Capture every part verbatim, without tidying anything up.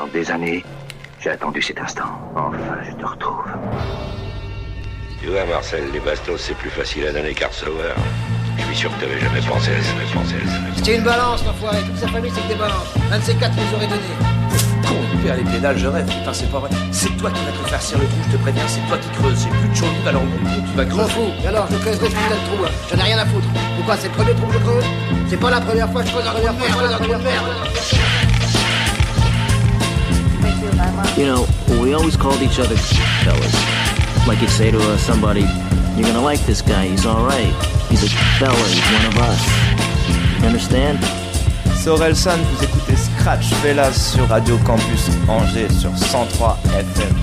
Pendant des années, j'ai attendu cet instant. Enfin, je te retrouve. Tu vois, Marcel, les bastos, c'est plus facile à donner qu'à recevoir. Je suis sûr que t'avais jamais pensé à ça, jamais pensé à ça. C'était une balance, l'enfoiré. Toute sa famille, c'est que des balances. Un de ces quatre nous aurait donné. Con, père, les pédales, je rêve. Putain, c'est pas vrai. C'est toi qui vas te faire cirer le trou, je te préviens. C'est toi qui creuses. C'est plus de chaud, alors mon trou, tu vas Je m'en creuser. fous. Et alors, je creuserai ce putain de trou. hein. J'en ai rien à foutre. Pourquoi, c'est le premier trou que je creuse? C'est pas la première fois que je creuse un trou de merde. Je creuse un trou de merde. You know, we always called each other fellas. Like you'd say to uh, somebody, you're gonna like this guy, he's alright. He's a fella, he's one of us. You understand? C'est Orelsan, vous écoutez Scratch Fellas sur Radio Campus Angers sur cent trois F M.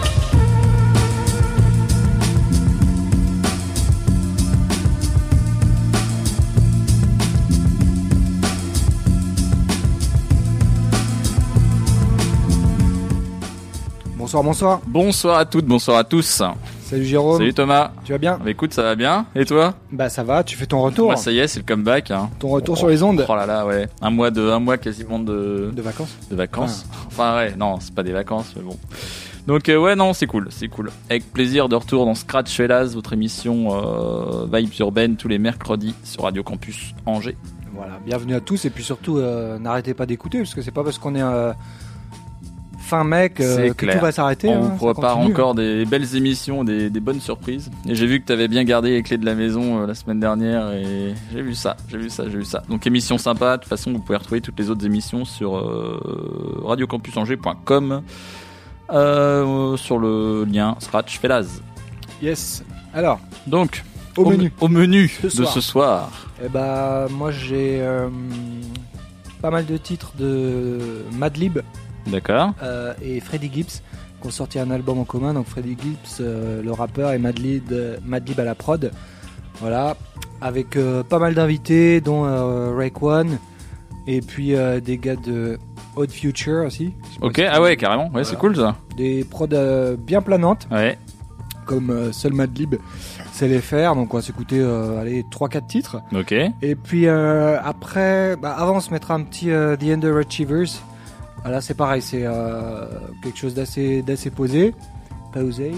Bonsoir, bonsoir. Bonsoir à toutes, bonsoir à tous. Salut Jérôme. Salut Thomas. Tu vas bien? Bah écoute, ça va bien. Et toi? Bah ça va, tu fais ton retour. Moi ça y est, c'est le comeback. Hein. Ton retour oh, sur les ondes. Oh là là, ouais. Un mois de, un mois quasiment de. De vacances. De vacances. Ah. Enfin ouais, non, c'est pas des vacances, mais bon. Donc euh, ouais, non, c'est cool, c'est cool. Avec plaisir de retour dans Scratch Fellas, votre émission euh, Vibes urbaines tous les mercredis sur Radio Campus Angers. Voilà, bienvenue à tous et puis surtout euh, n'arrêtez pas d'écouter parce que c'est pas parce qu'on est euh, fin mec euh, que clair. tout va s'arrêter. On hein, vous prépare continue. encore des belles émissions, des, des bonnes surprises. Et j'ai vu que tu avais bien gardé les clés de la maison euh, la semaine dernière et j'ai vu ça, j'ai vu ça, j'ai vu ça. Donc émission sympa. De toute façon, vous pouvez retrouver toutes les autres émissions sur euh, radio campus angers point com euh, sur le lien Scratch Fellas. Yes. Alors, donc au, au menu, au menu ce de soir. ce soir. Eh bah moi j'ai euh, pas mal de titres de Madlib. D'accord. Euh, et Freddie Gibbs qui ont sorti un album en commun. Donc Freddie Gibbs, euh, le rappeur, et Madlib, euh, Madlib à la prod. Voilà, avec euh, pas mal d'invités, dont euh, Raekwon et puis euh, des gars de Odd Future aussi. Ok, ah ouais, carrément. Ouais, voilà. C'est cool ça. Des prods euh, bien planantes. Ouais. Comme euh, seul Madlib sait les faire. Donc on va s'écouter euh, allez trois quatre titres. Ok. Et puis euh, après, bah, avant on se mettra un petit euh, The Underachievers. Là c'est pareil, c'est euh, quelque chose d'assez d'assez posé, posé.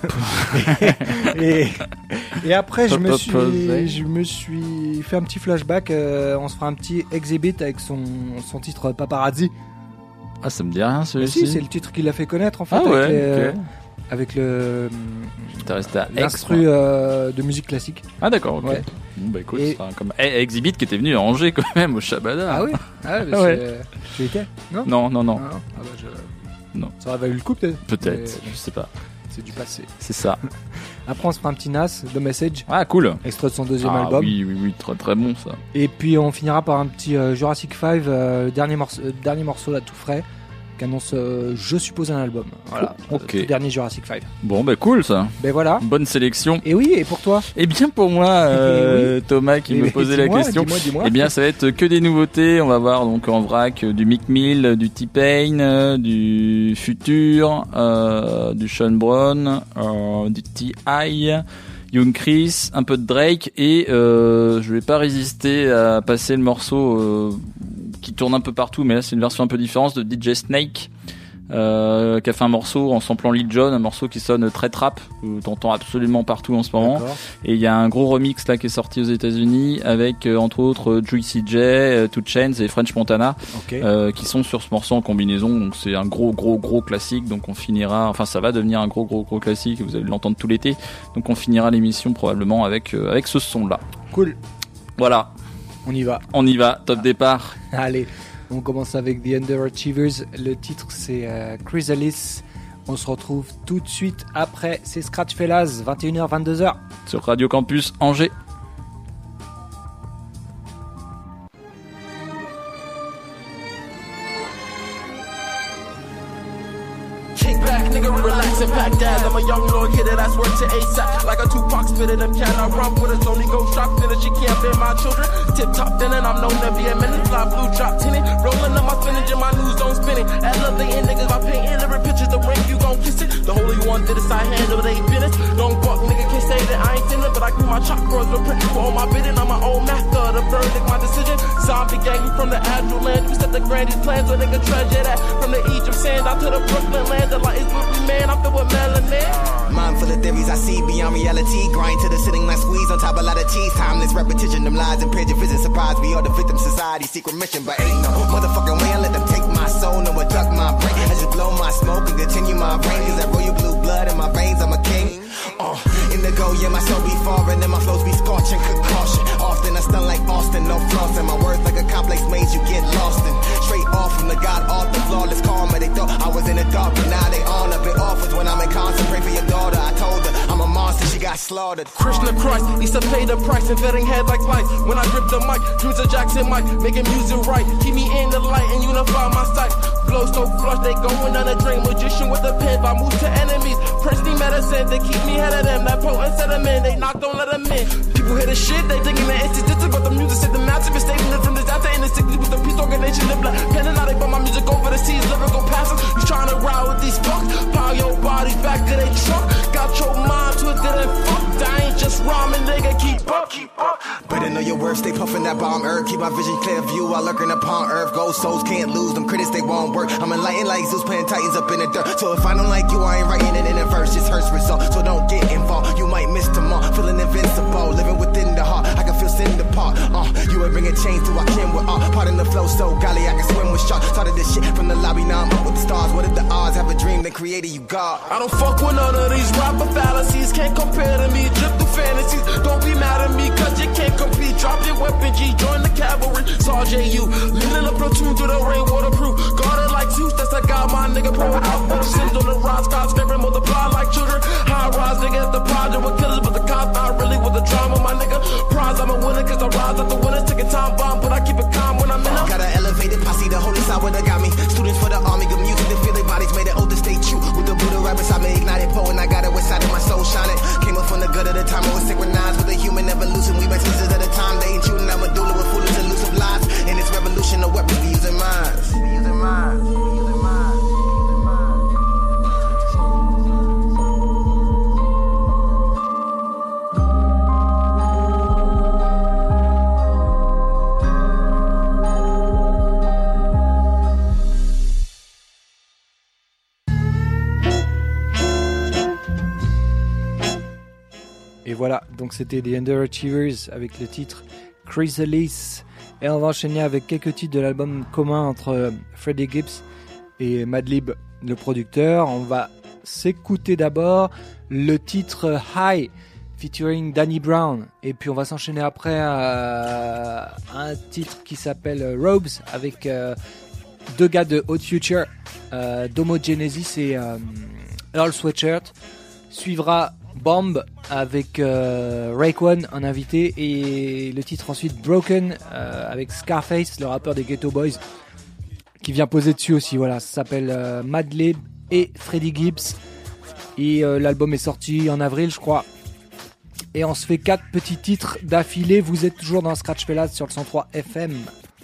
et, et après je me suis je me suis fait un petit flashback. Euh, on se fera un petit exhibit avec son son titre Paparazzi. Ah, ça me dit rien celui-ci. Si, c'est le titre qui l'a fait connaître en fait. Ah ouais. Avec, les, okay. avec le T'es resté à l'instru euh, de musique classique. Ah d'accord, ok. Ouais. Bon bah écoute, et... c'est comme hey, Exhibit qui était venu à Angers quand même au Shabada. Ah oui. Ah ouais. ouais. Euh... Tu y étais? Non. Non non non. Ah, non. Ah bah je... non. Ça aurait valu le coup peut-être. Peut-être. Mais... Je sais pas. C'est du passé. C'est ça. Après on se fera un petit Nas, The Message. Ah cool. Extrait de son deuxième ah, album. Oui oui oui, très très bon ça. Et puis on finira par un petit euh, Jurassic five, euh, dernier morceau, euh, dernier morceau là tout frais. Qui annonce, euh, je suppose, un album. Voilà. Oh, ok. Le dernier Jurassic five. Bon, bah cool ça. Ben voilà. Bonne sélection. Et oui, et pour toi? Eh bien pour moi, euh, oui. Thomas qui et me posait la question. Dis-moi, dis-moi. Eh bien, ça va être que des nouveautés. On va voir donc en vrac du Meek Mill, du T-Pain, du Future, euh, du Sean Brown, euh, du T I Young Chris, un peu de Drake et euh, je vais pas résister à passer le morceau euh, qui tourne un peu partout, mais là c'est une version un peu différente de D J Snake euh, qui a fait un morceau en samplant Lil Jon, un morceau qui sonne très trap, que t'entends absolument partout en ce moment. D'accord. Et il y a un gros remix là qui est sorti aux États-Unis avec euh, entre autres Juicy J, euh, two Chainz et French Montana, okay. euh, qui sont sur ce morceau en combinaison. Donc c'est un gros gros gros classique. Donc on finira, enfin ça va devenir un gros gros gros classique. Vous allez l'entendre tout l'été. Donc on finira l'émission probablement avec euh, avec ce son là. Cool. Voilà. On y va. On y va. Top ah. départ. Allez. On commence avec The Underachievers. Le titre c'est euh, Chrysalis. On se retrouve tout de suite après. C'est Scratch Fellas, vingt et une heures vingt-deux heures sur Radio Campus Angers. Kick back, nigga, relax and pack that. I'm a young lord kid that's work to ASAP. Like a Tupac spitter, them cat I run with a Tony Ghost drop finish. You can't bear my children. Tip top dinner, I'm known to be a minute. Fly blue drop tinted. Rolling up my spinach and my news don't spin it. At love they end niggas by painting every picture. The ring, you gon' kiss it. The holy one did a side handle, they finished. Don't buck, nigga, can't say that I ain't feeling. But I keep my chop bros with pretty for all my bidding. I'm my old master, the bird verdict, my decision. Zombie gang from the Astral land. We set the grandest plans where they can treasure that. From the Egypt sand out to the Brooklyn land. The light is with me, man. I'm filled with melanin. Mind full of theories I see beyond reality. Grind to the sitting like squeeze on top of a lot of cheese. Timeless repetition, them lies and pigeon vision. Surprise me or the victim society secret mission. But ain't no motherfucking way I let them take my soul. No one duck my brain. I just blow my smoke and continue my brain. Cause that royal blue blood in my veins, I'm a king. Uh, indigo, yeah, my soul be foreign and my flows be scorching. Could caution. Often I stun like Austin, no floss. And my words like a complex maze you get lost in. Straight off from the God author, flawless karma. They thought I was in the dark, but now they on a bit offers. When I'm in concert, pray for your daughter. I told her I'm a monster, she got slaughtered. Krishna Christ, used to pay the price, inventing head like lights. When I grip the mic, dreams of Jackson Mike, making music right. Keep me in the light and unify my sight. Flow so flush, they going on a drain. Magician with a pen, I move to enemies. Princeton medicine, they keep me ahead of them. That potent sediment, they knock, don't let them in. People hear the shit, they thinking that it's just but the music said the massive is saving them from disaster in the sixties with the peace organization. Live like penning out, they brought my music over the seas, lyrical passes. You trying to ride with these fucks? Power your body back to they truck. Got your mind twisted and fucked. I ain't just rhyming, nigga, keep up, keep up. Better know your worth, stay puffing that bomb earth. Keep my vision clear view while lurking upon earth. Gold souls can't lose, them critics they won't work. I'm enlightened like Zeus playing Titans up in the dirt. So if I don't like you, I ain't writing it in a verse. It's hurts result, so don't get involved. You might miss tomorrow, feeling invincible, living within the heart. I can feel sin depart. Uh, you ain't bringing change to our kin with art. Part in the flow so golly, I can swim with sharks. Started this shit from the lobby, now I'm up with the stars. What if the odds? Have a dream, then created you God. I don't fuck with none of these rapper fallacies. Can't compare to me, drip through fantasies. Don't be mad at me, cause you can't compete. Drop your weapon, G, join the cavalry. Saw J U, leading a platoon through the rain, waterproof. Guarded like Zeus, that's a god, my nigga. Pro out for the sins on the rod, skyscraper, multiply like children. High rise, nigga, the project with killers, but the cops not really with the drama, my nigga. Prize, I'm a winner, cause I rise at the winners, taking time bomb, but I keep it calm when I'm in them. Got an elevated posse, the holy side where they got me. Students for the army, good music, they feel their bodies made it older, stay true. With the Buddha rabbits, I made ignited poet, I got it inside of my soul shining. Came up from the gut of the time, I was synchronized with the human evolution. We been sisters at a time, they ain't shooting at Medulla with foolish elusive lies. In this revolution, the weapons we using minds. We using minds. We using minds. Et voilà, donc c'était The Underachievers avec le titre Chrysalis. Et on va enchaîner avec quelques titres de l'album commun entre Freddie Gibbs et Madlib, le producteur. On va s'écouter d'abord le titre High featuring Danny Brown. Et puis on va s'enchaîner après à un titre qui s'appelle Robes avec euh, deux gars de Hot Future, euh, Domo Genesis et euh, Earl Sweatshirt. Suivra Bomb avec euh, Raekwon en invité et le titre ensuite Broken euh, avec Scarface, le rappeur des Ghetto Boys, qui vient poser dessus aussi. Voilà, ça s'appelle euh, Madlib et Freddie Gibbs et euh, l'album est sorti en avril, je crois. Et on se fait quatre petits titres d'affilée. Vous êtes toujours dans Scratch Fellas sur le cent trois F M.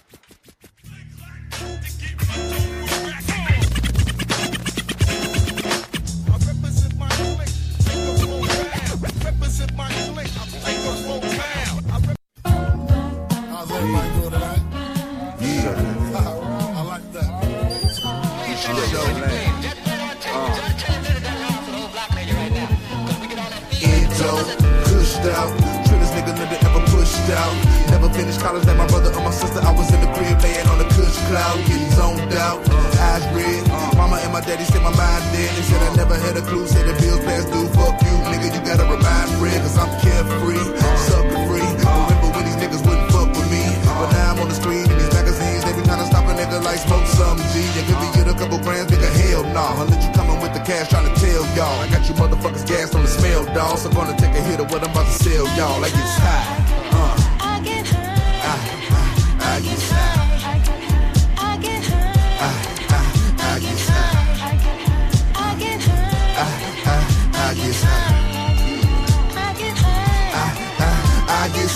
Out. Trillest nigga never ever pushed out. Never finished college like my brother or my sister. I was in the crib laying on the cush cloud, getting zoned out. Eyes red. Mama and my daddy said my mind dead. They said I never had a clue. Said the bills past due. Fuck you, nigga. You gotta remind Fred, cause I'm carefree, sucker free. Remember when these niggas wouldn't fuck with me, but now I'm on the screen in these magazines. They be trying to stop a nigga like smoke some G. You give me get a couple grams, nigga. Hell nah. I'll let you come in with the cash, trying to tell y'all. I got you motherfuckers gassed on the smell, dawg. So gonna take a hit of what I'm about to sell y'all. Like it's high. Uh. I get high. I, I, I get high. I get high. I, I, I get high. I get high. I, I, I get high. I get high. I, I, I get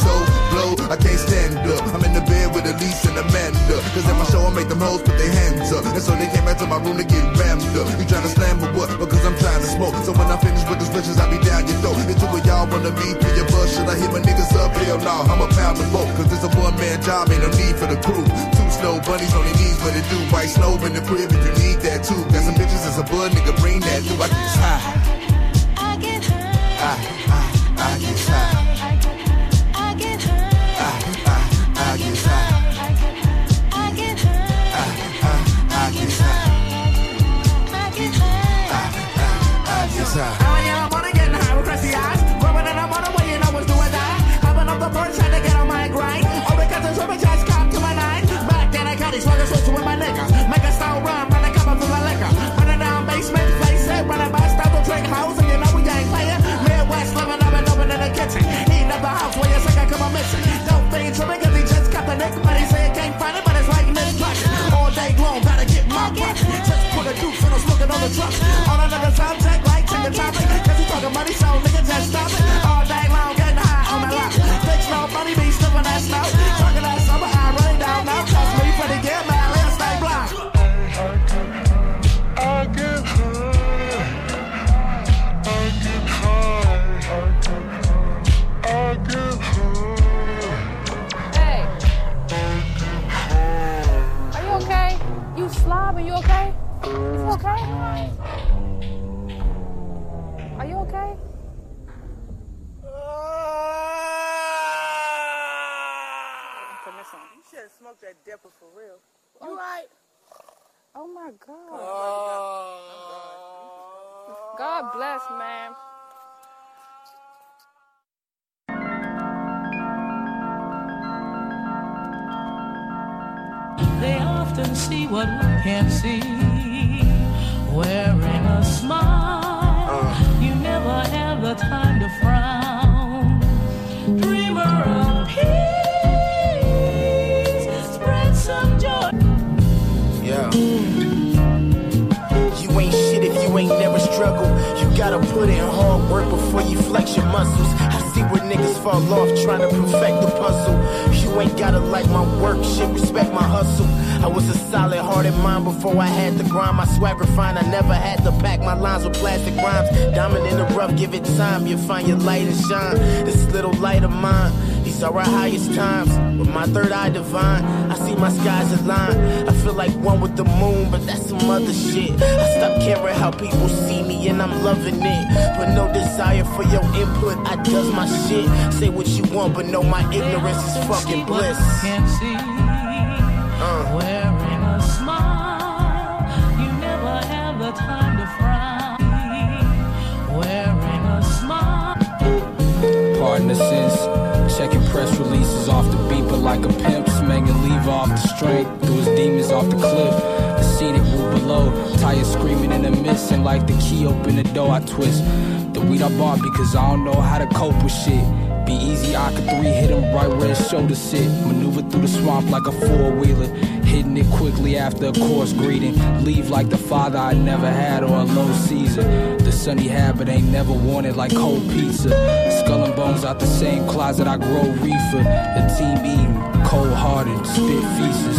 blow, I can't stand up. I'm in the bed with Elise and Amanda. Cause at my show I make them hoes put their hands up. And so they came back to my room to get rammed up. You tryna slam or what? Because I'm trying to smoke. So when I finish with the switches, I be down your throat. And two of y'all wanna be through your bus. Should I hit my niggas up? Hell no, I'm a pound of boat. Cause it's a one man job, ain't no need for the crew. Two snow bunnies on their knees, what it do? White snow in the crib if you need that too. Got some bitches as a bud, nigga, bring that through. I get high. I get high. I, I, I get high. I get high. I, I, I get high. I get high. I, I, I get high. I get high. I, I, I get high. Oh yeah, I'm on getting high with crusty eyes. Growing and I'm on the way and I was doing that. Hopping up the bird, trying to get on my grind. All because the triple just cop to my nine. Back then I got these fuckers switching with my nigga. Make a style run, run a cup up for my liquor. Running down basement, face it, running by stop the trick house, and you know we ain't playing. Midwest living up and open in the kitchen. Eating up the house where you think I come on missing. Don't think tripping cause he just got the nick, but he say he can't find it, but it's right in his pocket. All day long, gotta get my butt. Just put a deuce and I'm smoking on the truck. On another sound check, like check the topic. Cause he talking money, so nigga just stop it. All day long, getting high on my lap. Bitch, no money, be slipping that snout. Talking that summer, I run it down now. Trust me, pretty good, man, let's stay blind. I get high. I get high. I get high. Hey. Are you okay? You slobbing, you okay? You okay? Are you okay? You should have smoked that dipper for real. You oh. right? Oh my God. Oh. God bless, man. They often see what we can't see. Wearing a smile, uh. you never have the time to frown. Dreamer of peace, spread some joy. Yeah. You ain't shit if you ain't never struggled. You gotta put in hard work before you flex your muscles. I see where niggas fall off trying to perfect the puzzle. You ain't gotta like my work, shit, respect my hustle. I was a solid heart in mind before I had to grind. My swag refined, I never had to pack my lines with plastic rhymes. Diamond in the rough, give it time, you'll find your light and shine. This little light of mine, these are our highest times. With my third eye divine, I see my skies align. I feel like one with the moon, but that's some other shit. I stopped caring how people see me and I'm loving it. But no desire for your input, I does my shit. Say what you want, but know my ignorance is fucking bliss. Can't see. Uh. Wearing a smile, you never have the time to frown. Wearing a smile. Pardon the sense, checking press releases off the beat, but like a pimp, smanging leave off the strength, threw his demons off the cliff. The scenic route below, tires screaming in the mist, and like the key open the door, I twist the weed I bought because I don't know how to cope with shit. Be easy, I could three hit him right where his shoulders sit. Maneuver through the swamp like a four-wheeler, hitting it quickly after a coarse greeting. Leave like the father I never had or a low Caesar. The son he had but ain't never wanted like cold pizza. Skull and bones out the same closet I grow reefer. The team eating, cold-hearted, spit feces.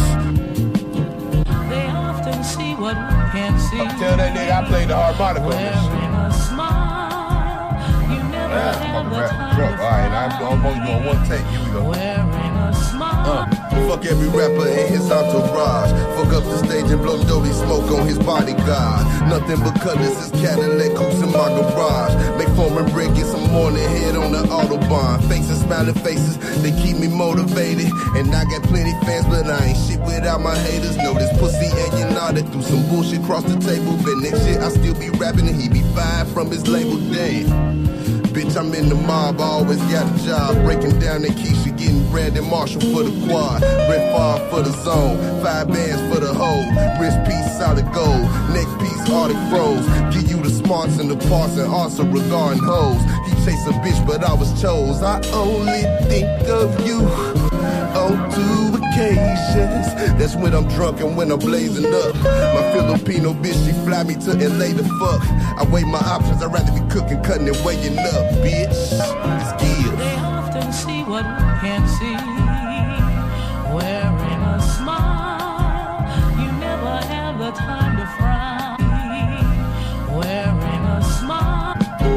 They often see what we can't see. I'm telling that nigga I played the harmonica on this Wearing a smile, you never yeah, have the rap time truck. All right, I'm almost doing one take. Here we go. Wearing a smile. Uh, fuck every rapper in his entourage. Fuck up the stage and blow dirty smoke on his bodyguard. Nothing but colors, this Cadillac coops in my garage. Make foreman break, get some morning head on the Autobahn. Faces, smiling faces, they keep me motivated. And I got plenty fans, but I ain't shit without my haters. Know this pussy and you nodded through some bullshit across the table. But next shit I still be rapping and he be fired from his label. Damn. Bitch, I'm in the mob, I always got a job. Breaking down that Keisha, getting Brandon Marshall for the quad. Red Farm for the zone, five bands for the hoe. Wrist piece, solid gold, neck piece, Arctic froze. Give you the smarts and the parts and answer regarding hoes. He chase a bitch, but I was chose. I only think of you on two occasions. That's when I'm drunk and when I'm blazing up. My Filipino bitch, she fly me to L A to fuck. I weigh my options, I'd rather be cooking, cutting and weighing up, bitch. It's Gibbs. They often see what we can't see. see. Wearing a smile, you never have the time to frown. Wearing a smile.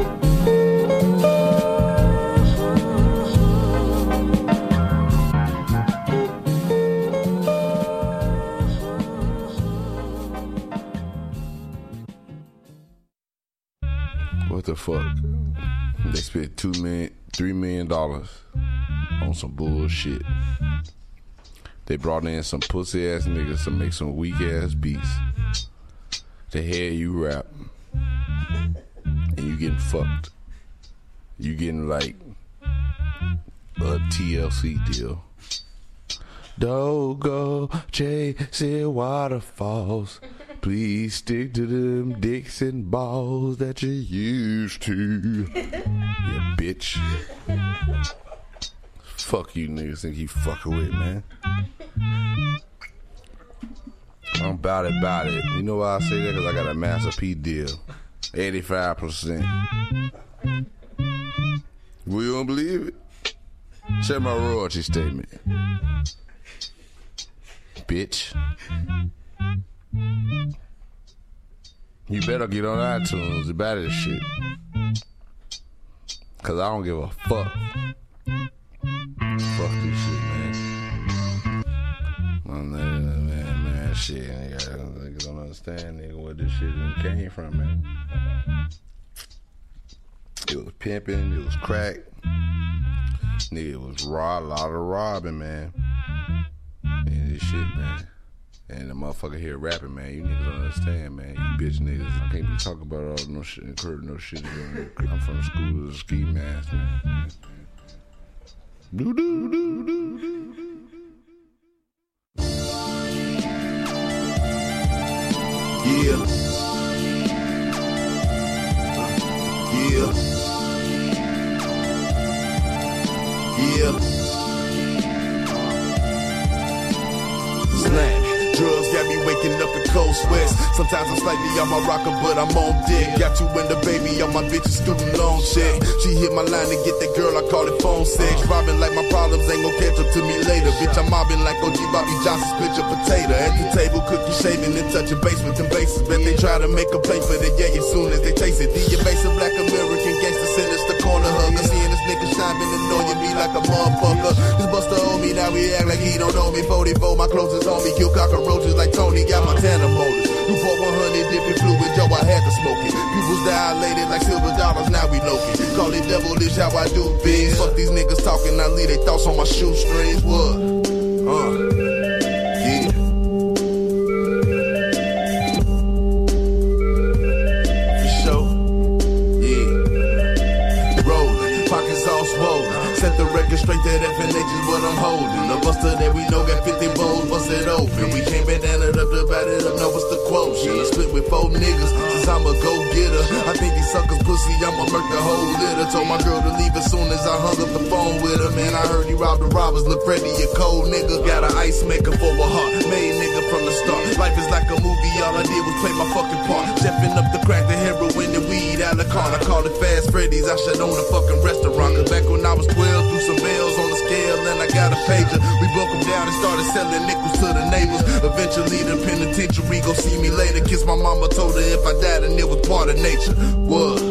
What the fuck? They spent two million, three million dollars on some bullshit. They brought in some pussy ass niggas to make some weak ass beats. To hear you rap, and you getting fucked. You getting like a T L C deal. Don't go chasing waterfalls. Please stick to them dicks and balls that you used to. Yeah, bitch. Fuck you niggas think you fucking with, man. I'm about it, about it. You know why I say that? Because I got a Master P deal. eighty-five percent. We don't believe it? Check my royalty statement. Bitch. You better get on iTunes about this shit. Cause I don't give a fuck. Fuck this shit, man. Man, man, man, man shit. Niggas don't understand, nigga, where this shit came from, man. It was pimping, it was crack. Nigga, it was raw, a lot of robbing, man. And this shit, man. And the motherfucker here rapping, man. You niggas don't understand, man. You bitch niggas. I can't be talking about all no shit, incurring no shit. I'm from the school of the ski mask, man. Do do do do do do. Yeah. Yeah. Yeah. Slam. Drugs got me waking up in cold sweats. Sometimes I'm slightly on my rocker, but I'm on dick. Got you and the baby on my bitch's student loan check. She hit my line to get that girl, I call it phone sex. Robbing like my problems ain't gon' catch up to me later. Bitch, I'm mobbing like O G Bobby Johnson, split your potato. At the table, cookie shaving and touching base with them bases. Bet they try to make a play for the yeah as soon as they taste it. The evasive black American gangster sinister corner hugger. Seeing this nigga shine, been annoying me like a motherfucker. This buster on me, now we act like he don't know me. forty-four, my closest homie, kill cockroaches like Tony, got Montana motors. You bought one hundred different fluids, yo, I had to smoke it. People's dilated like silver dollars, now we low-key. Call it devilish how I do biz. Fuck these niggas talking, I leave they thoughts on my shoestrings. What? Uh, yeah. For sure. Yeah. Rolling, pockets all swollen. Set the record straight, that F N H is what I'm holding. The buster that we know got fifty bowls, busted open. We can't bandana it up, divide it up, know what's the quotient. I split with four niggas, since I'm a go-getter. I think these suckers pussy, I'ma murk the whole litter. Told my girl to leave as soon as I hung up the phone with her. Man, I heard he robbed the robbers, look Freddy, a cold nigga. Got an ice maker for a heart, made nigga from the start. Life is like a movie, all I did was play my fucking part. Jeffing up the crack, the heroin, the weed, out the car. I call it Fast Freddy's, I shut own a fucking restaurant. Cause back when I was twelve, threw some bells on the scale and I got a pager. We broke them down and started selling nickels to the neighbors. Eventually the penitentiary gon' see me later. Kiss my mama, told her if I died and it was part of nature. What?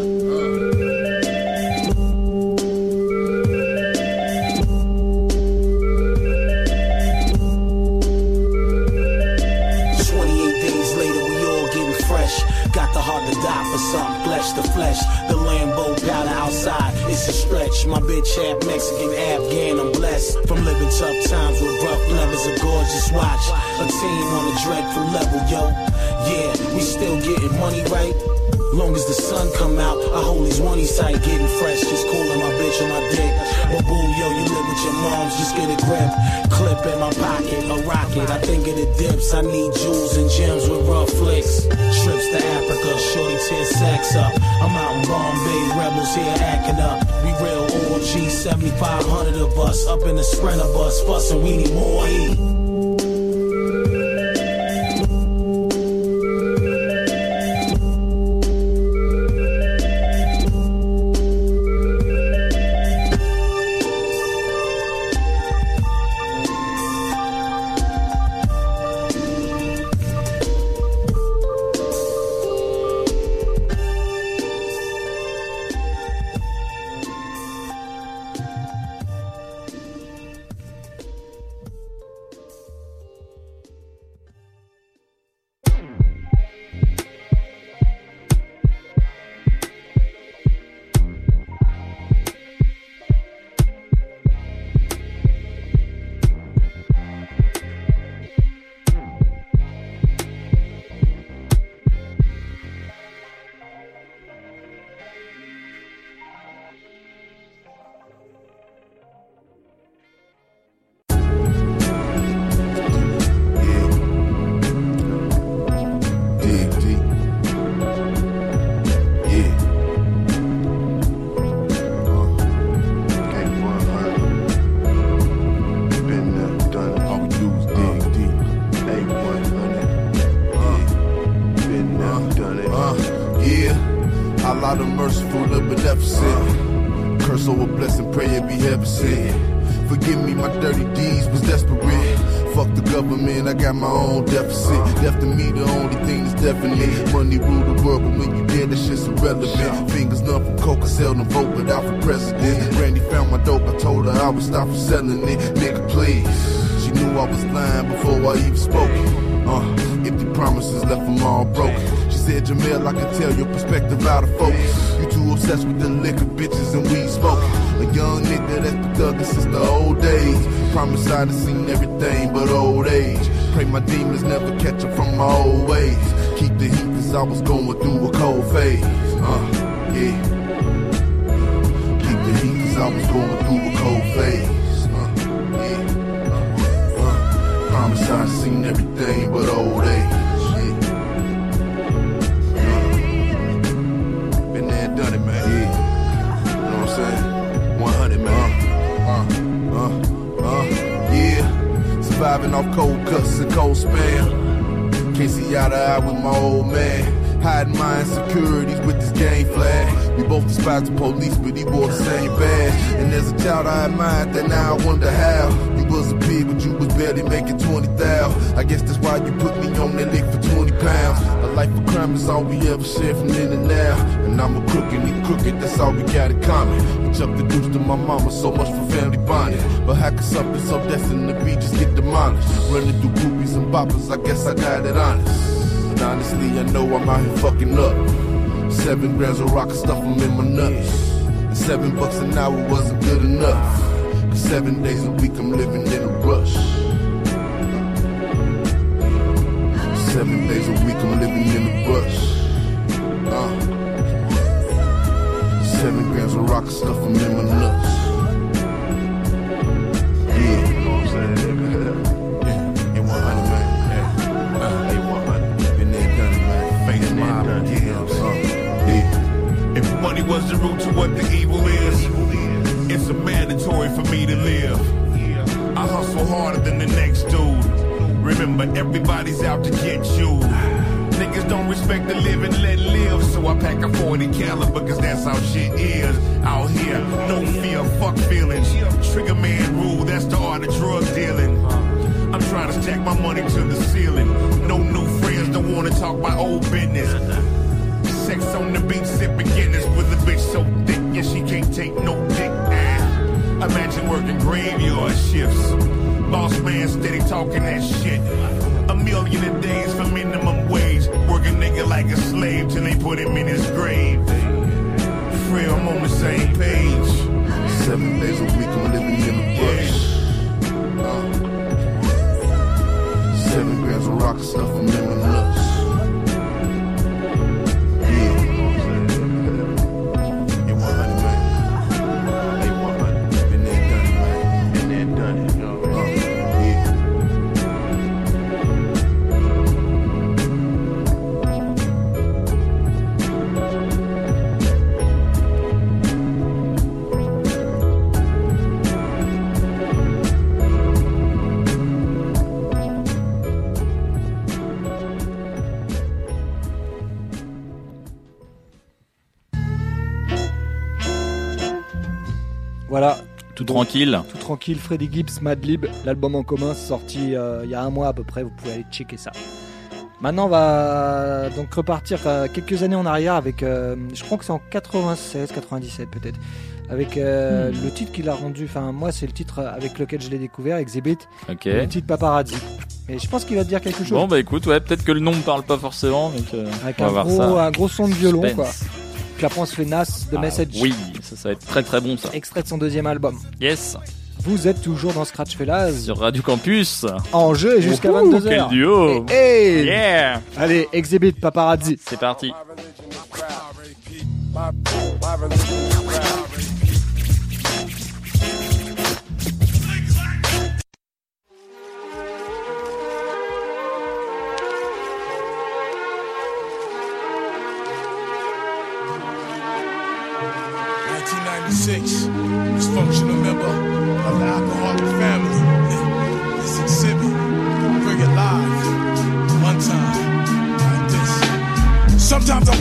Got the heart to die for something, flesh to flesh. The Lambo powder outside, it's a stretch. My bitch half Mexican, Afghan, I'm blessed. From living tough times with rough levels, a gorgeous watch. A team on a dreadful level, yo. Yeah, we still getting money right. Long as the sun come out, I hold these oneys tight, getting fresh, just cooling my bitch on my dick. But boom, yo, you live with your moms, just get a grip. Clip in my pocket, a rocket, I think of the dips. I need jewels and gems with rough flicks. Trips to Africa, shorty tear sacks up. I'm out in Bombay, rebels here acting up. We real O G, seventy-five hundred of us, up in the Sprinter bus, fussing, we need more heat. Allah the merciful, the beneficent. Curse over blessing, pray it be heaven sent. Forgive me, my dirty deeds was desperate. Fuck the government, I got my own deficit. Left to me, the only thing that's definite. Money rule the world, but when you dead, that shit's irrelevant. Fingers numb from coke, I seldom vote, but out for president. Randy found my dope, I told her I would stop from selling it. Nigga, please. She knew I was lying before I even spoke it. Uh, empty promises left them all broken. She said, Jamel, I can tell your perspective out of focus. You too obsessed with the liquor, bitches, and weed smoking. A young nigga that's been thugging since the old days. Promise I'd have seen everything but old age. Pray my demons never catch up from my old ways. Keep the heat cause I was going through a cold phase. Uh, yeah. Keep the heat cause I was going through a cold phase. Uh, yeah. Uh, uh, promise I'd seen everything but old age. Yeah. Uh, been there, done it, man. Yeah. You know what I'm saying? one hundred, man. Uh, uh, uh, yeah. Surviving off cold cuts and cold spam. Can't see eye to eye with my old man. Hiding my insecurities with this gang flag. We both despise the police, but he wore the same badge. And as a child I admired that, now I wonder how. You was a pig, but you was barely making twenty thousand. I guess that's why you put me on that lick for twenty pounds. A life of crime is all we ever share from then and now. And I'm a crook and he crooked, that's all we got in common. We chucked the deuce to my mama, so much for family bonding. But how could something so destined to be just get demolished? Running through groupies and boppers, I guess I got it honest. Honestly, I know I'm out here fucking up. Seven grams of rock and stuff them in my nuts. And seven bucks an hour wasn't good enough. Cause seven days a week I'm living in a rush. Seven days a week I'm living in a rush. Uh. Seven grams of rock and stuff them in my nuts. Yeah, you know what I'm saying? Yeah, it one hundred, man. Yeah, uh, it one hundred. If money was the root to what the evil is, it's a mandatory for me to live. I hustle harder than the next dude. Remember, everybody's out to get you. Niggas don't respect the living, let live. So I pack a forty caliber, cause that's how shit is. Out here, no fear, fuck feelings. Trigger man rule, that's the art of drug dealing. I'm trying to stack my money to the ceiling. No new friends, don't wanna talk my old business. Sex on the beach, sipping Guinness with a bitch so thick, yeah, she can't take no dick. Ah. Imagine working graveyard shifts. Boss man steady talking that shit. A million a days for minimum wage. Work a nigga like a slave till they put him in his grave. Free, I'm on the same page. Seven days a week I'm living in the bush. Uh. Seven grams of rock and stuff I'm in my nuts. Voilà. Tout donc, tranquille. Tout tranquille. Freddie Gibbs, Madlib, l'album en commun sorti euh, il y a un mois à peu près. Vous pouvez aller checker ça. Maintenant, on va donc repartir euh, quelques années en arrière avec, euh, je crois que c'est en quatre-vingt-seize, quatre-vingt-dix-sept peut-être, avec euh, hmm. le titre qu'il a rendu. Enfin, moi, c'est le titre avec lequel je l'ai découvert, Exhibit. Ok. Le titre Paparazzi. Et je pense qu'il va te dire quelque chose. Bon, bah écoute, ouais, peut-être que le nom me parle pas forcément, mais que avec on va un voir gros, ça. un gros son de violon, Suspense. quoi. Puis après, on se fait Nas, The Ah, Message. oui, ça, ça va être très très bon ça. Extrait de son deuxième album. Yes. Vous êtes toujours dans Scratch Fellas sur Radio Campus. En jeu et jusqu'à Ouhou, vingt-deux heures. quel duo. Hey, hey. Yeah. Allez, Exhibit Paparazzi. C'est parti. nineteen ninety-six, dysfunctional member of the alcoholic family. This exhibit, bring it live, one time, like this. Sometimes I wonder if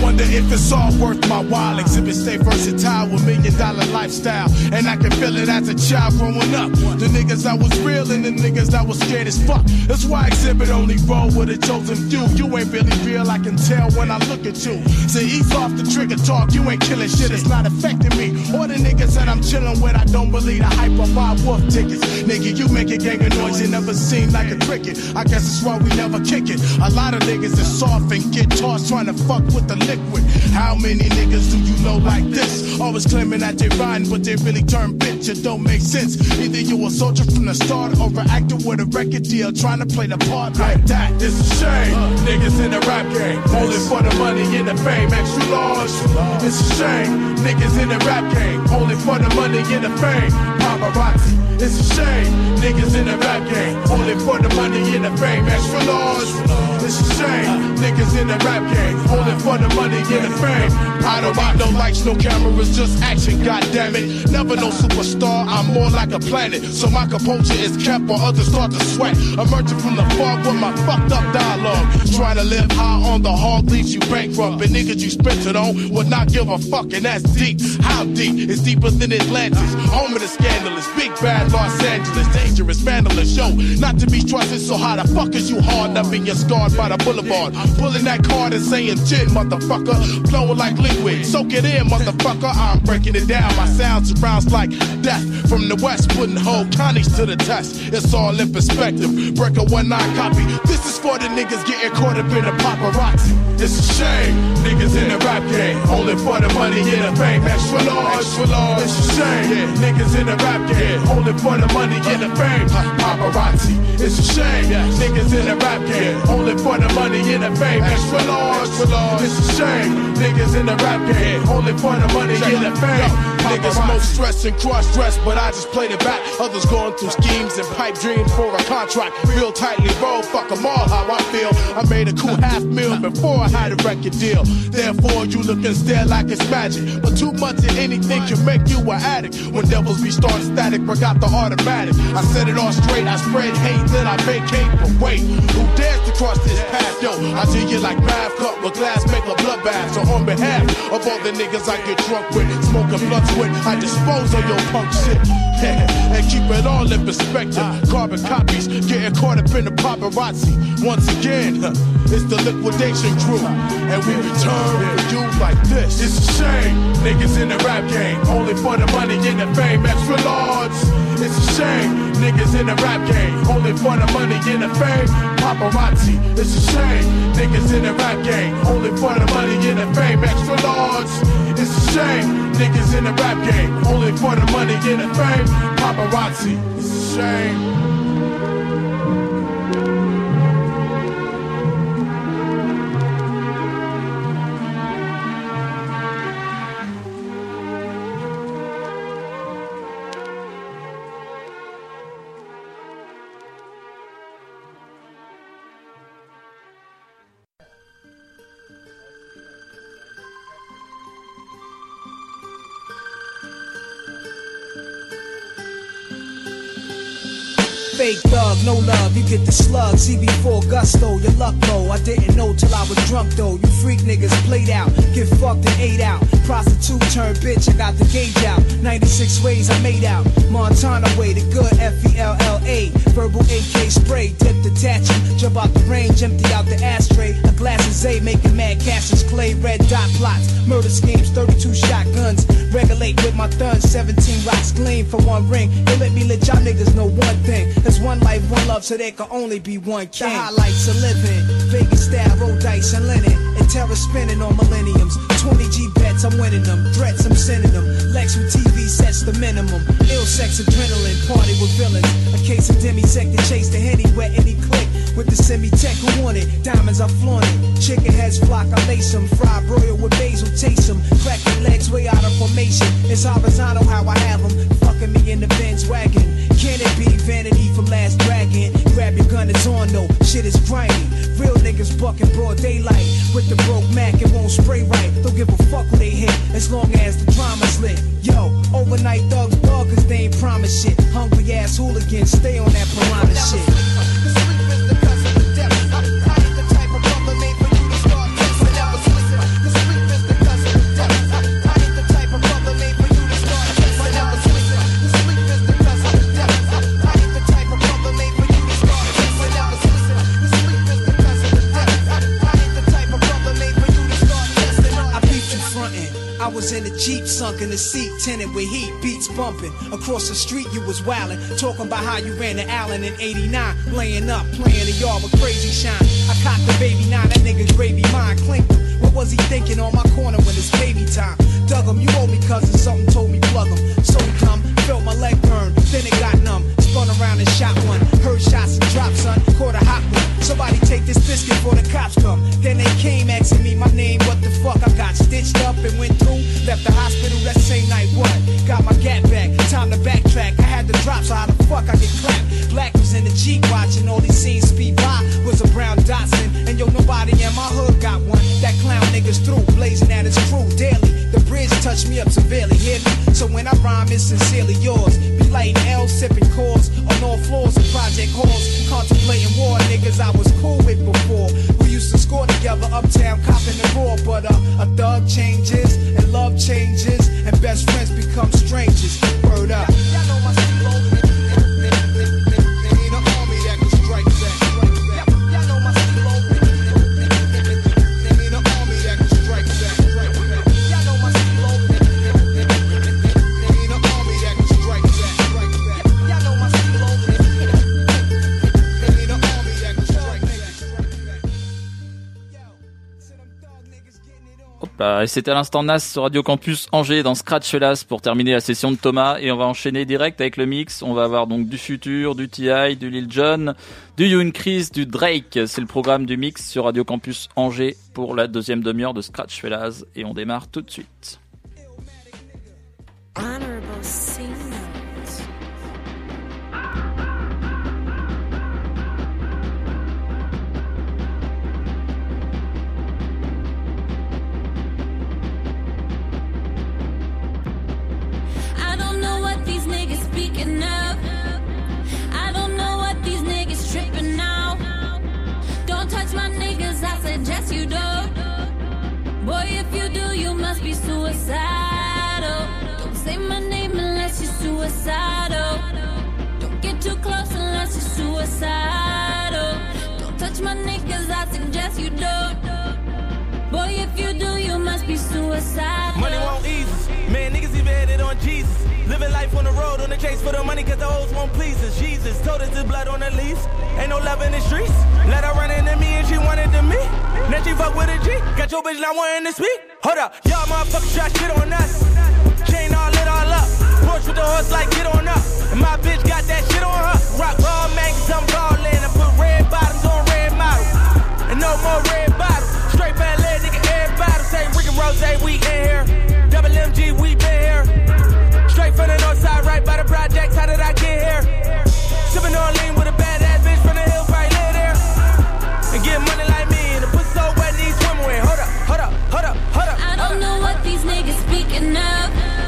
if it's all worth my while. Exhibit stay versatile with million dollar lifestyle. And I can feel it as a child growing up. The niggas that was real and the niggas that was scared as fuck. That's why Exhibit only roll with a chosen few. You ain't really real, I can tell when I look at you. So ease off the trigger talk, you ain't killing shit, it's not affecting me. Or the niggas that I'm chilling with, I don't believe the hype of my wolf tickets. Nigga, you make a gang of noise, you never seem like a cricket. I guess that's why we never kick it. A lot of niggas is soft and get tossed trying to fuck with the liquid. How many niggas do you know like this? Always claiming that they riding, but they really turn bitch. It don't make sense. Either you a soldier from the start or an actor with a record deal trying to play the part like that. It's a shame. Niggas in the rap game, only for the money and the fame. Extra large. It's a shame. Niggas in the rap game, only for the money and the fame. Paparazzi. It's a shame. Niggas in the rap game, only for the money and the fame. Extra large. It's a shame. Niggas in the rap game, only for the money and the fame. I don't need no lights, no cameras, just action, goddammit. Never no superstar, I'm more like a planet. So my composure is kept while others start to sweat. Emerging from the fog with my fucked up dialogue. Trying to live high on the hog leaves you bankrupt. And niggas you spent it on would not give a fuck, and that's deep. How deep? It's deeper than Atlantis. Home of the scandalous, big bad Los Angeles. Dangerous, vandalous, yo. Not to be trusted, so how the fuck is you hard up in your scarred by the boulevard? Pulling that card and saying gin, motherfucker. Flowing like liquid, soak it in, motherfucker. I'm breaking it down, my sound surrounds like death. From the west, putting whole counties to the test. It's all in perspective, break a one nine copy. This is for the niggas getting caught up in the paparazzi. It's a shame, niggas in the rap game, only for the money and the fame. Extra large, extra large. It's a shame, yeah. Niggas in the rap game, only for the money and the fame. Paparazzi. It's a shame, yeah. Niggas in the rap game, only for the money and the fame. Extra large, extra large. It's a shame, niggas in the rap game, only for the money and the fame. Niggas most stressed and cross-dressed, but I just played it back. Others going through schemes and pipe dreams for a contract. Real tightly rolled, fuck them all how I feel. I made a cool half meal before I had a record deal. Therefore, you look and stare like it's magic. But too much of anything can make you an addict. When devils be starting static, break out the automatic. I set it all straight, I spread hate, then I vacate. But wait, who dares to cross this path? Yo, I do you like math, cup with glass, make a bloodbath. So on behalf of all the niggas I get drunk with, smoking blunts with, I dispose of your punk shit. And keep it all in perspective. Carbon copies getting caught up in the paparazzi. Once again, it's the liquidation crew, and we return for you like this. It's a shame, niggas in the rap game, only for the money and the fame. Extra large. It's a shame, niggas in the rap game, only for the money and the fame. Paparazzi. It's a shame, niggas in the rap game, only for the money and the fame. Extra large. It's a shame, niggas in the rap game, only for the money and the fame. Paparazzi. It's a shame. Fake thug, no love, you get the slug. C B four gusto, your luck low. I didn't know till I was drunk though. You freak niggas played out, get fucked and ate out. Prostitute turned bitch, I got the gauge out. ninety-six ways I made out. Montana way, the good F E L L A. Verbal A K spray, tip detaching. Jump out the range, empty out the ashtray. A glass of Zay, making mad Cassius Clay. Red dot plots, murder schemes, thirty-two shotguns. Regulate with my thuns, seventeen rocks gleam for one ring. They let me let y'all niggas know one thing. There's one life, one love, so there can only be one king. The highlights of living, Vegas style, roll dice and linen. And terror spinning on millenniums. twenty G bets, I'm winning them. Threats, I'm sending them. Lex with T V sets the minimum. Ill sex, adrenaline, party with villains. A case of demisec to chase the henny, wet any click. With the semi-tech who want it, diamonds I flaunt it. Chicken heads flock, I lace them. Fried broil with basil, taste them. Crack your legs way out of formation. It's horizontal how I have them. Fucking me in the Benz wagon. Can it be vanity from Last Dragon? Grab your gun, it's on though. Shit is grimy. Real niggas bucking broad daylight. With the broke Mac, it won't spray right. Don't give a fuck who they hit, as long as the drama's lit. Yo, overnight thugs dog, cause they ain't promise shit. Hungry ass hooligans, stay on that piranha shit. The Jeep sunk in the seat, tinted with heat, beats bumping. Across the street you was wildin', talking about how you ran to Allen in eighty-nine. Laying up, playing the yard with crazy shine. I cocked the baby nine, that nigga gravy mine, clinked him. What was he thinking on my corner when it's baby time? Dug him, you owe me cousin, something told me plug him. So dumb, felt my leg burn, then it got numb. Spun around and shot one, heard shots and drops, son, caught a hot one. Somebody take this biscuit before the cops come. Then they came asking me my name, what the fuck? I got stitched up and went through, left the hospital that same night, what? Got my gat back, time to backtrack. I had the drop, so how the fuck I get clapped? Black was in the Jeep watching, all these scenes speed by. Was a brown Datsun, and yo, nobody in my hood got one. That clown niggas through, blazing at his crew daily. The bridge touched me up severely, hear me? So when I rhyme, it's sincerely yours. Be lighting L, sipping cores on all floors of project halls. Contemplating war, niggas I was cool with before. We used to score together, uptown, copping the raw. But uh, a thug changes, and love changes, and best friends become strangers. Word up. Y'all know my stilo. Ain't an army that can strike back. Y'all know my stilo. Ain't an army that can strike back. Y'all know my stilo. Ain't an army that can strike back. Y'all know my stilo. Ain't an army that can strike back. Hop là, et c'était à l'instant Nas sur Radio Campus Angers dans Scratch Fellas pour terminer la session de Thomas, et on va enchaîner direct avec le mix. On va avoir donc du Future, du T I, du Lil Jon, du Young Chris, du Drake. C'est le programme du mix sur Radio Campus Angers pour la deuxième demi-heure de Scratch Fellas, et on démarre tout de suite. Honorable seniors. I don't know what these niggas speaking of. I don't know what these niggas tripping now. Don't touch my niggas, I suggest you don't. Boy, if you do, you must be suicidal. Don't say my name unless you're suicidal. Don't get too close unless you're suicidal. Don't touch my niggas, I suggest you don't. Boy, if you do, you must be suicidal. Money won't ease us. Man, niggas even had it on Jesus. Living life on the road, on the chase for the money, cause the hoes won't please us. Jesus told us there's blood on the leaves. Ain't no love in the streets. Let her run into me and she wanted to me. Now she fuck with a G. Got your bitch not wanting to speak. Hold up, y'all motherfuckers try shit on us. Chain all lit all up. Push with the horse like get on up. And my bitch got that shit on her. Rock ball man, cause I'm ballin'. I put red bottoms on red models. And no more red bottles. Straight bad leg, nigga, everybody say Rick and Rose, we in here. Double M G, we been here. Straight from the north side, right by the projects, how did I get here? Sippin' on lean with a bad ass bitch from the hill, probably live there. And get money like me, and the pussy so wet, need swimmin' with. Hold up, hold up, hold up, hold up. I don't know what these niggas speaking of.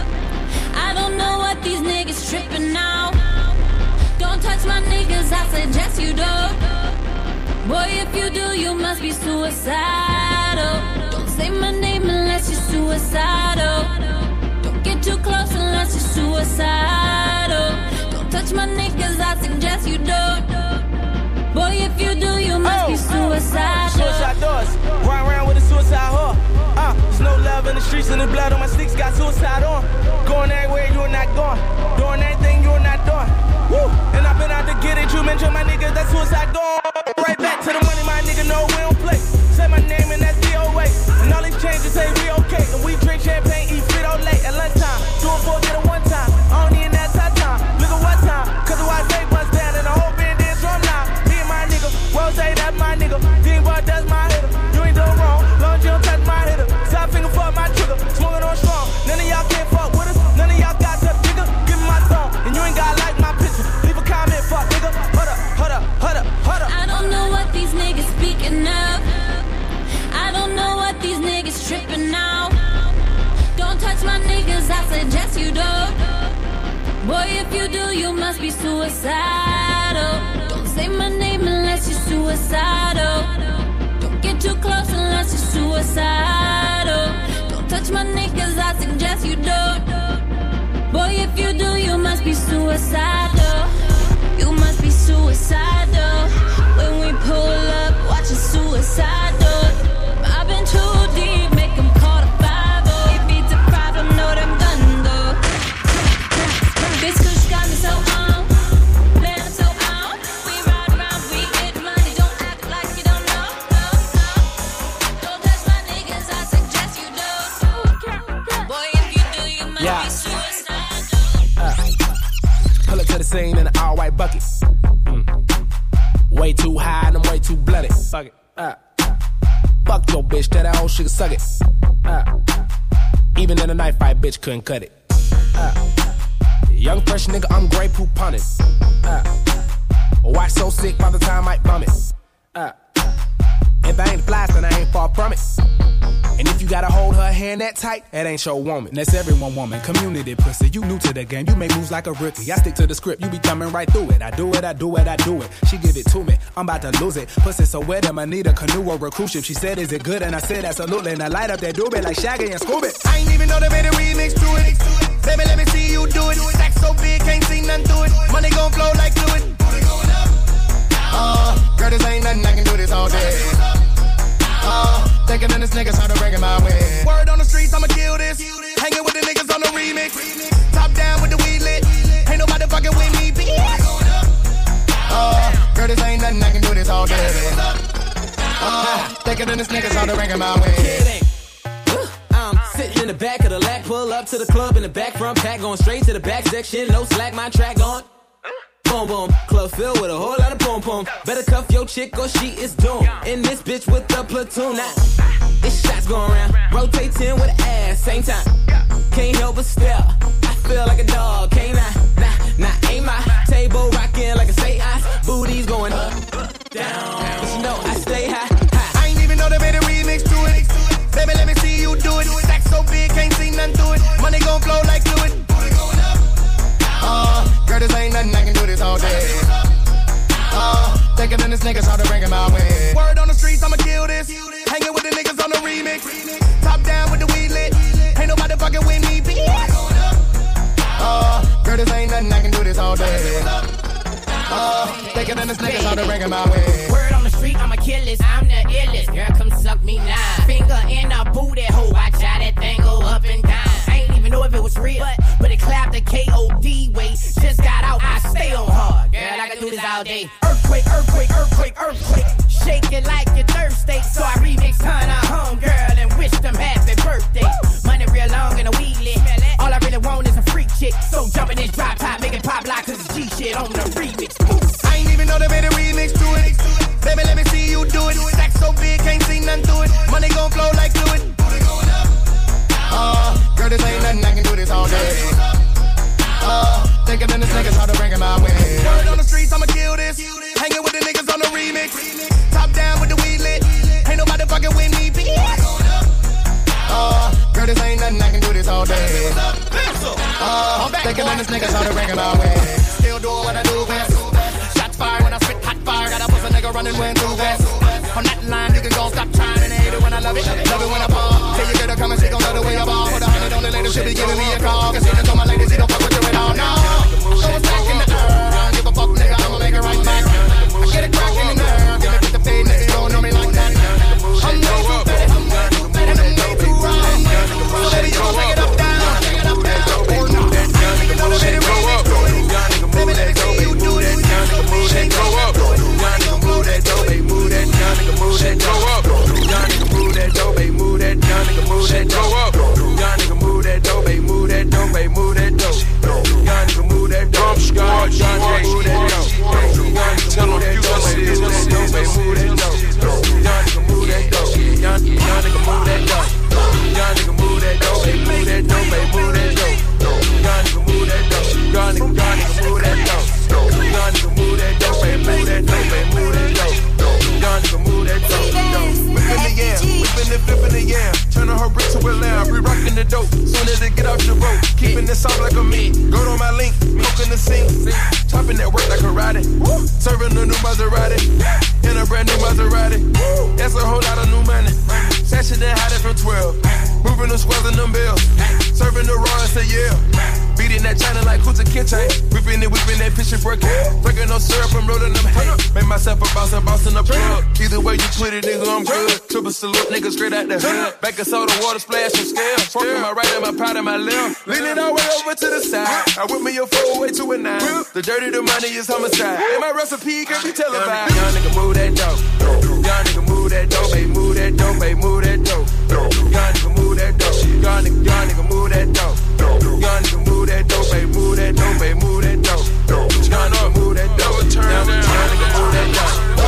I don't know what these niggas tripping now. Don't touch my niggas, I suggest you don't. Boy, if you do, you must be suicidal. Don't say my name unless you're suicidal. Don't get too close unless you're suicidal. Don't touch my niggas, I suggest you don't. Boy, if you do, you must oh, be suicidal. Suicide doors, run around with a suicide whore. Uh, there's no love in the streets and the blood on my sneaks got suicide on. Going everywhere, you are not going. Doing anything, you are not doing. Woo! And I've been out to get it, you mentioned my niggas, that's suicide gone. Right back to the money, my nigga, no, we don't play. Say my name and that's D O A. And all these changes say we okay. And we drink champagne, eat Frito-Lay at lunchtime. Do it for get it one time. I don't need that time. Look at what time. Cause the white fake bust down and the whole band dance from now. Me and my nigga, Rose, that's my nigga. Dean Bar, that's my hitter. You ain't doing wrong, long as you don't touch my hitter. Stop finger for my trigger, smoking on strong. None of y'all can't fuck with us. None of y'all got that bigger. Give me my thumb, and you ain't gotta like my picture. Leave a comment, fuck nigga. Hold up, hold up, hold up, hold up. I don't know what these niggas speaking of. I don't know what these niggas tripping now. Don't touch my niggas, I suggest you don't. Boy, if you do, you must be suicidal. Don't say my name unless you're suicidal. Don't get too close unless you're suicidal. Don't touch my niggas, I suggest you don't. Boy, if you do, you must be suicidal. You must be suicidal. When we pull up, watching suicidal. I've been too deep, make them call the five oh. If he deprived them, no way too high and I'm way too bloody. Fuck it. Uh. Fuck your bitch, that that old shit suck it. Uh. Even in a knife fight, bitch couldn't cut it. Uh. Young fresh nigga, I'm Grey Poop on it. Uh. Watch so sick by the time I vomit. Uh. If I ain't fly, then I ain't far from it. And if you gotta hold her hand that tight, that ain't your woman. That's everyone woman, community pussy. You new to the game, you make moves like a rookie. I stick to the script, you be coming right through it. I do it, I do it, I do it. She give it to me, I'm about to lose it. Pussy so wet, I'ma need a canoe or a cruise ship. She said, is it good? And I said, absolutely. And I light up that doobie like Shaggy and Scooby. I ain't even know they made a remix to it. Baby, let me see you do it. Stack so big, can't see nothing through it. Money gon' flow like fluid. Uh, girl, this ain't nothing, I can do this all day. Uh, thinking in this niggas, how to bring it my way. Word on the streets, I'ma kill this. Hanging with the niggas on the remix. Top down with the weed lit. Ain't nobody fucking with me, bitch. Uh, girl, this ain't nothing, I can do this all day. Uh, thinking in this niggas, how to bring it my way. I'm sitting in the back of the lack, pull up to the club in the back front pack, going straight to the back section, no slack, my track on. Boom, boom, club filled with a whole lot of pom pom. Better cuff your chick or she is doomed. In this bitch with the platoon. Now, it's shots going around. Rotating with the ass, same time. Can't help but stare. I feel like a dog, can't I? Nah, nah, ain't my table rocking like a say ice. Booty's going up, down. But you know I stay high, high. I ain't even know they made a remix to it. Baby, let me see you do it. Stack so big, can't see nothing through it. Money gon' flow like fluid. Uh, girl, this ain't nothing, I can do this all day. Uh, thinking in this niggas, how to bring it my way. Word on the streets, I'ma kill this. Hanging with the niggas on the remix. Top down with the weed lit. Ain't nobody fucking with me, bitch. Uh, girl, this ain't nothing, I can do this all day. Uh, thinking in this niggas, how to bring it my way. Word on the street, I'ma kill this. I'm the illest. Girl, come suck me now. Finger in a booty hole. Watch how that thing go up and down. I ain't even know if it was real, but, but it clapped the K O D way. Just got out, I stay on hard. Girl, I can do this all day. Earthquake, earthquake, earthquake, earthquake. Shake it like you're thirsty. So I remix turn our home girl and wish them happy birthday. Money real long and a weed lit. All I really want is a freak chick. So jump in this drop top, make it pop like cause it's G shit on the remix. I ain't even know they made a remix to it. Baby, let me see you do it. Stack so big, can't see nothing through it. Money gon' flow like fluid. Uh, girl, this ain't nothing, I can do this all day. Uh, thinking in this niggas, how to bring it my way. Word on the streets, I'ma kill this. Hanging with the niggas on the remix. Top down with the weed lit. Ain't nobody fucking with me, bitch. Uh, girl, this ain't nothing, I can do this all day. Uh, thinking in this niggas, how to bring it my way. Still doing what I do best. Shots fired when I spit hot fire. Got a pussy nigga running when too fast. On that line, you can go stop trying and hate it when I love it. Love it when I ball. Tell you girl to come and she gon' love the way I ball. Put a hundred on the lady, she be giving me a call. Cause she done told my ladies, he don't fuck with you at all. No, throw it back in the air. I don't give a fuck, nigga, I'ma make it right back. I get it crackin' in there. Give me with the fade, nigga, you don't know me like that. I'm way too fat, I'm way too fat, and I'm way too raw. So baby, you gon' take it up down, take it up down, or not. I don't even know the way to remix to it. Baby, let me see you do it. Shake it up. Move that dope, baby, move that young nigga, move that dope up. Young nigga, move that dope, baby, move that young nigga, move that dope up. Young nigga, move that dope, baby, move that dope, baby, move that dope. Young nigga, move that dope, young nigga, move that dope. Young nigga, move that dope, baby, move that dope, baby, move that dope. Young nigga, move that dope, young nigga, move that dope. Young nigga, move that dope, baby, move that dope, baby, move that dope. Young nigga, move that dope, young nigga, young nigga, move that dope. Young nigga, move that dope, baby, move that dope, baby, move that dope. Young nigga, move that dope, dope. Whippin' the yam, whippin' and flippin' the yam. Turnin' her brick to a lamb, re-rockin' the dope. Soon as it get off your boat, keepin' it soft like a meat. Go to my link, smokin' the sink. Choppin' that work like a riding. Serving a new Maserati, in a brand new Maserati. That's a whole lot of new money. Sashing and hiding from twelve. Moving the squares in them bills. Serving the raw and say yeah. Beating that China like Kuta Kinte. Whipping it, whipping that fish and brick. Drinking no syrup and rolling them hay. Make myself a boss and boss in the plug. Either way you put it, nigga, I'm good. Triple salute, nigga, straight out the hood. Back of soda, water splash and scale. Smoking my right and my pot and my left. Leaning all the way over to the side. I whip me a four way to a nine. The dirty, the money is homicide. And my recipe can be televised. Young nigga, move that dope. Young nigga, move that dope, baby, move that dope, baby, move that dope. Young nigga, move that dope. Young nigga, young nigga, move that dope. Young nigga, move that dope, baby, move that dope, baby, move that dope. Young nigga, move that dope. Young nigga, move that dope.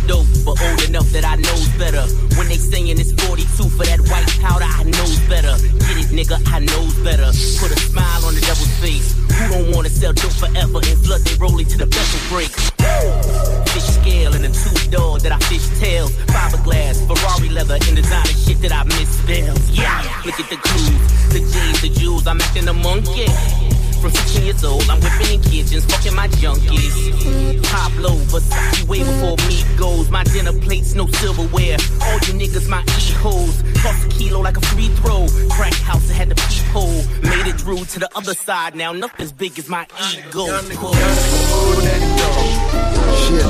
dope, but old enough that I knows better. When they saying it's forty-two for that white powder, I knows better. Get it, nigga, I knows better. Put a smile on the devil's face. Who don't wanna sell dope forever and flood they rolling to the vessel break? Fish scale and a two-door that I fish tails. Fiberglass, Ferrari leather, and designer shit that I misspelled. Yeah, look at the clues, the J's, the jewels, I'm acting a monkey. From sixteen years old, I'm whipping in kitchens, fucking my junkies. Pablo, Versace, way before me goes. My dinner plates, no silverware. All you niggas, my e-hoes. Cost a kilo like a free throw. Crack house that had the peephole. Made it through to the other side, now nothing as big as my ego. Shit.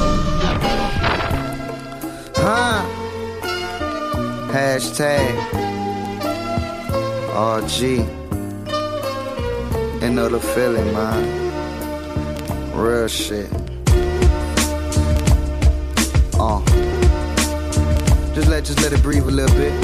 Huh? Hashtag R G. You know the feeling, man. Real shit. Uh. Just let, just let it breathe a little bit.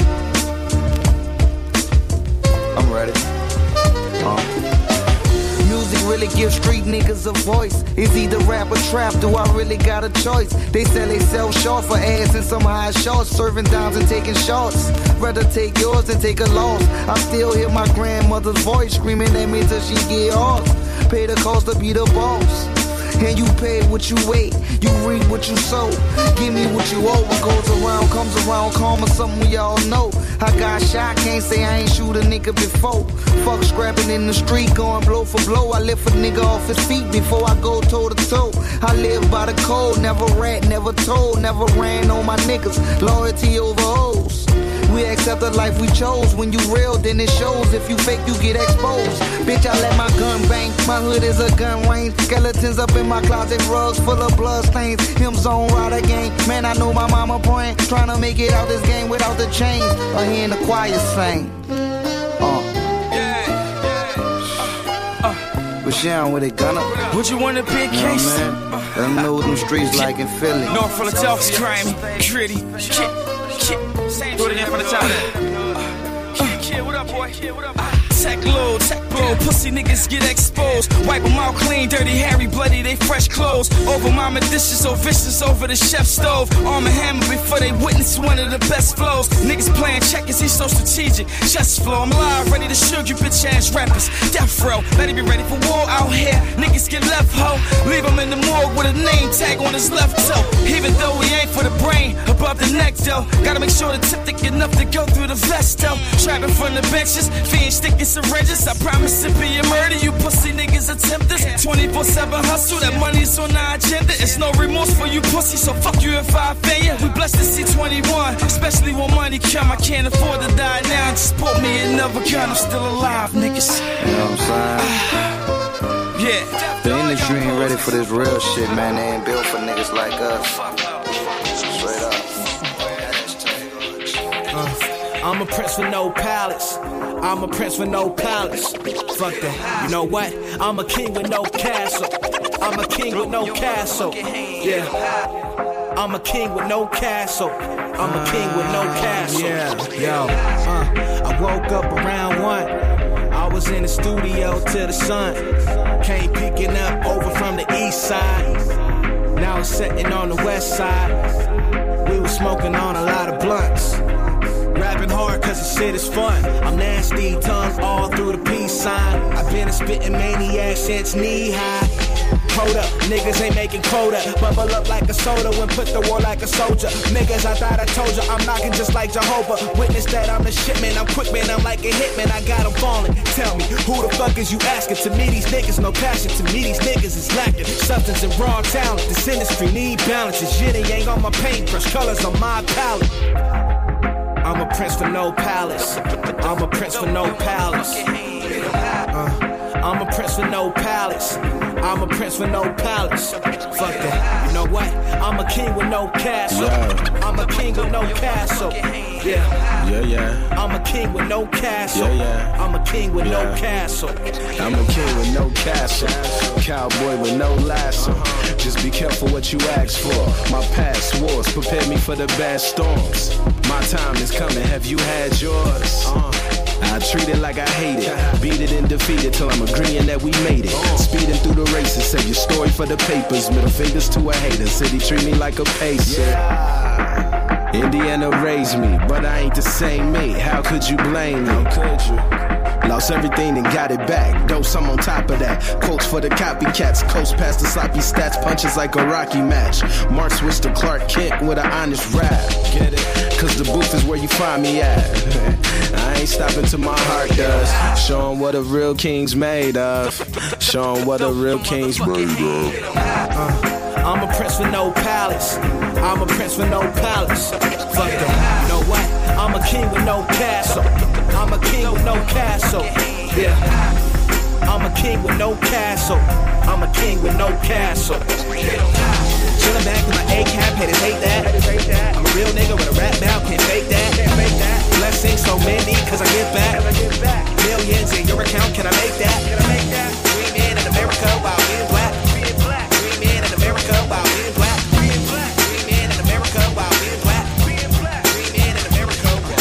I'm ready. Uh. Music really gives street niggas a voice. It's either rap or trap, do I really got a choice? They sell they sell short for ass and some high shorts, serving dimes and taking shots. Rather take yours than take a loss. I still hear my grandmother's voice screaming at me till she get off. Pay the cost to be the boss. And you pay what you wait, you reap what you sow. Give me what you owe, what goes around comes around, karma something we all know. I got shot, can't say I ain't shoot a nigga before. Fuck scrapping in the street, going blow for blow. I lift a nigga off his feet before I go toe to toe. I live by the code, never rat, never told, never ran on my niggas. Loyalty over O's. We accept the life we chose. When you real, then it shows. If you fake, you get exposed. Bitch, I let my gun bang. My hood is a gun range. Skeletons up in my closet, rugs full of blood stains. Him zone rider gang. Man, I know my mama praying, trying to make it out this game without the chains. Or hearing the choir sing. Uh. But sharing with it, gunna. Would you want a big you know, case? Man. Let them know what them streets like in Philly. North Philadelphia, grimy, gritty. Shit, shit. Do it again for the time. Uh, kid, what up, boy? Kid, what up? Tech load, tech blow, pussy niggas get exposed. Wipe them out clean, dirty, hairy, bloody, they fresh clothes. Over mama dishes, so vicious over the chef's stove. Arm and hammer before they witness one of the best flows. Niggas playing checkers, he's so strategic. Chest flow, I'm live, ready to shoot you bitch ass rappers. Death row, better be ready for war out here. Niggas get left ho, leave him in the morgue with a name tag on his left toe. Even though he ain't for the brain, above the neck though. Gotta make sure the tip thick enough to go through the vest though. Trapping from the benches, fiend sticking syringes. I promise to be a murder, you pussy niggas attempt this. twenty-four seven hustle, that money's on our agenda. It's no remorse for you pussy, so fuck you if I offend you. We blessed to see twenty-one, especially when money come. I can't afford to die now, just bought me another gun. I'm still alive, niggas. You know what I'm saying? Yeah. The industry ain't ready for this real shit, man. They ain't built for niggas like us. Straight up. Uh, I'm a prince with no palace. I'm a prince with no palace. Fuck that. You know what? I'm a king with no castle. I'm a king with no castle. Yeah. I'm a king with no castle. I'm a king with no castle. Yeah, yo. Uh, I woke up around one. I was in the studio till the sun came peeking up over from the east side. Now it's sitting on the west side. We was smoking on a lot of blunts. Rapping hard cause the shit is fun. I'm nasty, tongues all through the peace sign. I've been a spitting maniac since knee high. Hold up, niggas ain't making quota. Bubble up like a soda when put the war like a soldier. Niggas, I thought I told you, I'm knocking just like Jehovah. Witness that I'm the shit, man, I'm quick, man, I'm like a hitman. I got them falling. Tell me, who the fuck is you asking? To me, these niggas no passion. To me, these niggas is lacking substance and raw talent. This industry need balance. This shit ain't on my paintbrush, colors on my palette. I'm a prince for no palace. I'm a prince for no palace. Uh, I'm a prince for no palace. I'm a prince with no palace. Fuck that. You know what? I'm a king with no castle. Yeah. I'm a king with no castle. Yeah. Yeah, yeah. I'm a king with no castle. Yeah, yeah. I'm a king with yeah. no castle. I'm a king with no castle. Cowboy with no lasso. Just be careful what you ask for. My past wars prepare me for the bad storms. My time is coming. Have you had yours? Uh. I treat it like I hate it. Beat it and defeat it till I'm agreeing that we made it. Speeding through the racist. Save your story for the papers. Middle fingers to a hater. City treat me like a pacer. Yeah. Indiana raised me, but I ain't the same me. How could you blame me? How could you? Lost everything and got it back. Dose, I'm on top of that. Quotes for the copycats. Coast past the sloppy stats. Punches like a Rocky match. Mark switched to Clark Kent with an honest rap. Get it? Cause the booth is where you find me at. I ain't stopping till my heart does. Show 'em what a real king's made of. Show 'em what a real king's made of. Uh, I'm a prince with no palace. I'm a prince with no palace. Fuck them. You know what? I'm a king with no castle. I'm a king with no castle. Yeah. I'm a king with no castle. I'm a king with no castle. Chillin' back with my A-cap, haters hate that. I'm a real nigga with a rap mouth, can't fake that. Blessings so many, cause I give back. Millions in your account, can I make that? Three men in America while being black. Three men in America while being black. Three men in America while being black. Three men in America while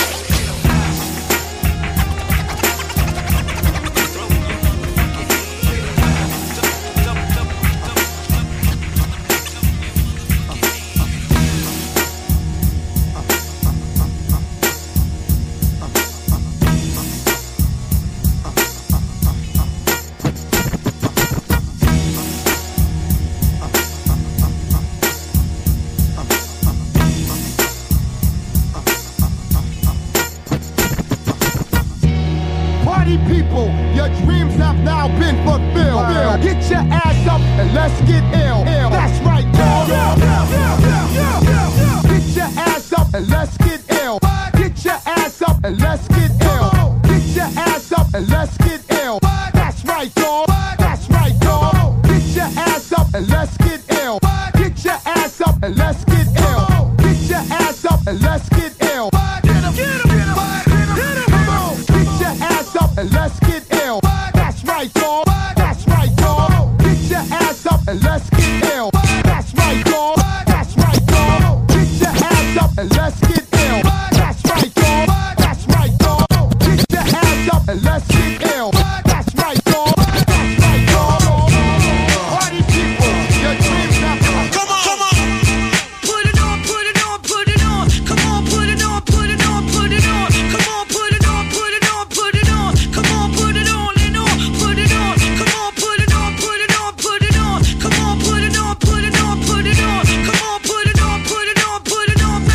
people, your dreams have now been fulfilled. Wow. Get your ass up and let's get ill. Ill. That's right, dog. Yeah, yeah, yeah, yeah, yeah, yeah. Get your ass up and let's get ill. Get your ass up and let's get ill. Get your ass up and let's get ill. That's right, dog. That's right, dog. Get your ass up and let's get ill. Get your ass up and let's get ill. Get your ass up and let's get ill. Get 'em, get 'em, get 'em, get 'em. Come on, get your ass up and let's get ill. That's right, dog. That's right, dog. Get your ass up and let's get ill. That's right, dog. That's right, dog. Get your ass up and let's get ill. That's right, dog. That's right, dog. Get your ass up and let's get ill. That's right, dog. That's right, dog. Party people, your dreams not come on, come on. Put it on, put it on, put it on. Come on, put it on, put it on, put it on. Come on, put it on, put it on, put it on. Come on, put it on and on, put it on. Come on, put it on, put it on, put it on. Come on, put it on, put it on, put it on. Come on, put it on, put it on, put it on.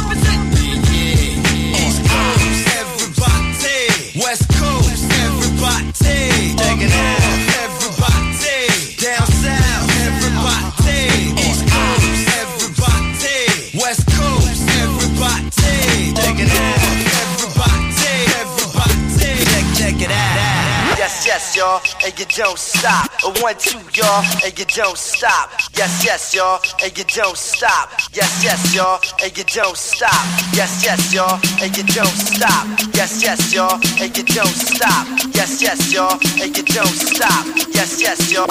East Coast, everybody. West Coast, everybody. Check it out, everybody. Down south, everybody. East Coast, everybody. West Coast, everybody. Check it out, everybody. Everybody. Check, check it out. Yes, yes, y'all, and you don't stop. A one, two, y'all, and you don't stop. Yes, yes, y'all, and you don't stop. Yes, yes, y'all, and you don't stop. Yes, yes, y'all, and you don't stop. Yes, yes, y'all, and you don't stop. Yes, yes, y'all, and you don't stop. Yes, yes, y'all.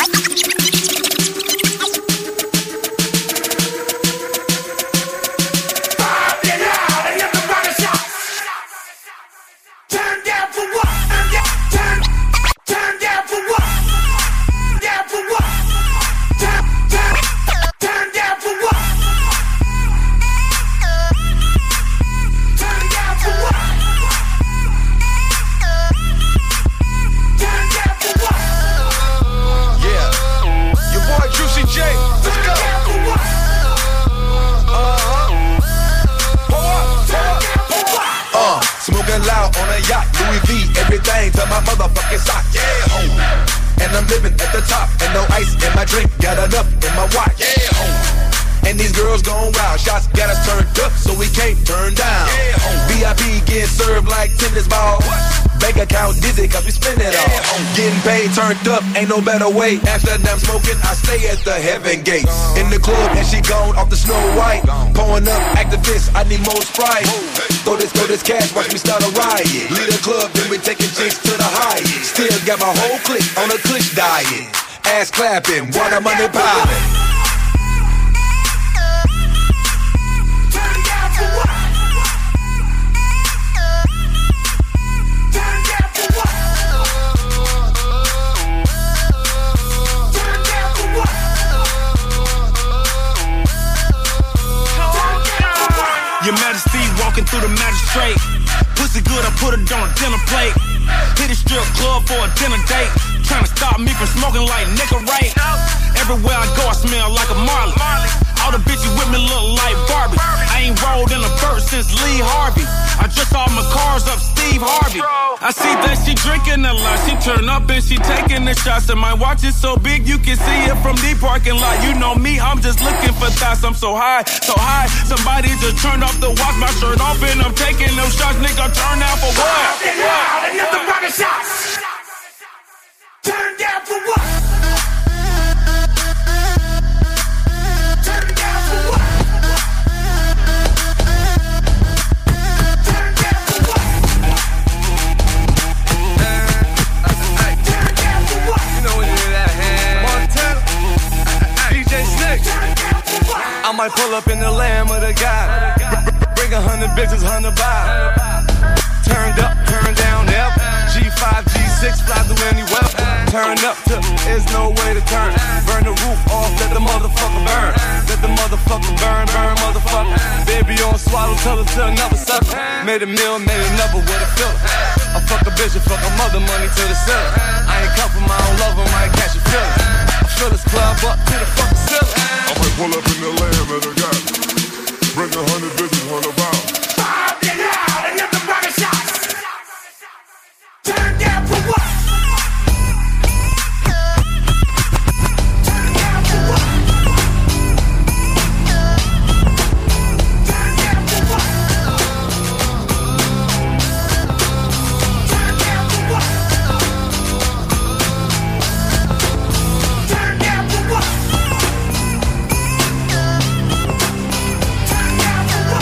Turn down for what? Turn, turn down for what? Down for what? Turn, turn, turn down for what? Turn down for what? Turn down for what? Yeah, your boy Juicy J. Let's go. Uh, Smoking loud on a yacht, Louis V, everything to my motherfucking sock. Yeah, home. And I'm living at the top, and no ice in my drink, got enough in my watch. Yeah, home. And these girls gone wild, shots got us turned up, so we can't turn down. Yeah, home. V I P get served like tennis balls. Bank account dizzy, cause we spend it all. Yeah, home. Getting paid, turned up, ain't no better way. After I'm smoking, I stay at the heaven gates. In the club, and she gone off the Snow White. Pouring up, activists, I need more Sprite. Throw this, throw this cash, watch me start a riot. Lead a club, then we taking chicks to the highest. Still got my whole clique on a Kush diet. Ass clapping, water money piling. turn down for what? Turn down for what? Turn down for what? Your Majesty walking through the magistrate. Pussy good, I put it on a dinner plate. Hit a strip club for a dinner date. Trying to stop me from smoking like nigga right. Everywhere I go, I smell like a Marley. All the bitches with me look like Barbie. I ain't rolled in a verse since Lee Harvey. I dress all my cars up Steve Harvey. I see that she drinking a lot. She turn up and she taking the shots. And my watch is so big you can see it from the parking lot. You know me, I'm just looking for thoughts. I'm so high, so high. Somebody just turned off the watch, my shirt off, and I'm taking them shots. Nigga, turn out for what? Turn down, another round of shots. Turn down for what? Turn down for what? Turn down for what? Turn down for what? You know what it is that hand. Montana, D J Snake. I might pull up in the Lamb of the God. Bring a hundred bitches, hundred vibe. Turned up, turned down, F. G five, G six, fly through any weather. Turn up to, there's no way to turn. Burn the roof off, let the motherfucker burn. Let the motherfucker burn, burn, motherfucker. Baby on swallow, tell her to another sucker. Made a meal, made another with a filler. I fuck a bitch and fuck a mother, money to the ceiling. I ain't cuff 'em, I don't love 'em, I ain't catch a feeling. I fill this club up to the fucking ceiling. I might pull up in the Lamb and I got it. Bring a hundred bitches, hundred pounds. Five it out, another round of shots. Turn down for what? Turn down for what? Turn down for what? Turn down for what? Turn down for what? Turn down for what?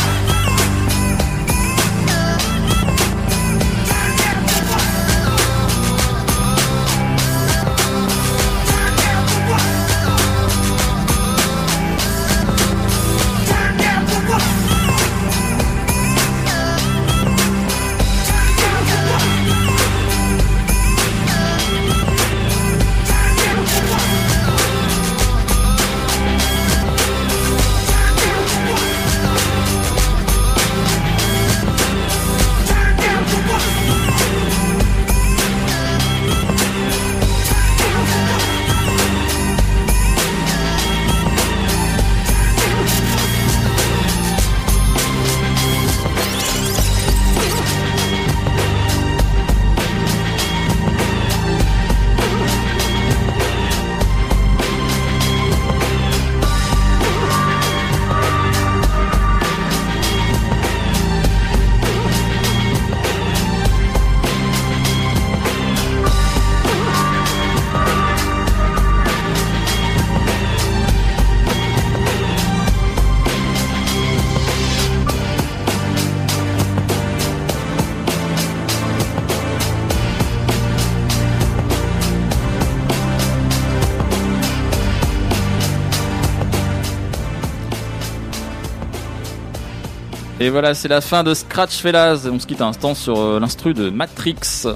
Et voilà, c'est la fin de Scratch Fellas. On se quitte un instant sur euh, l'instru de Matrix. Yes.